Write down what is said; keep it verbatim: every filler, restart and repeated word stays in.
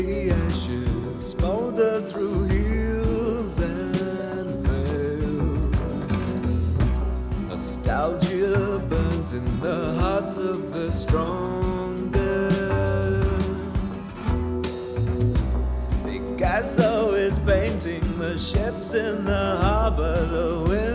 The ashes smolder through hills and vales. Nostalgia burns in the hearts of the strongest. Picasso is painting the ships in the harbor. The wind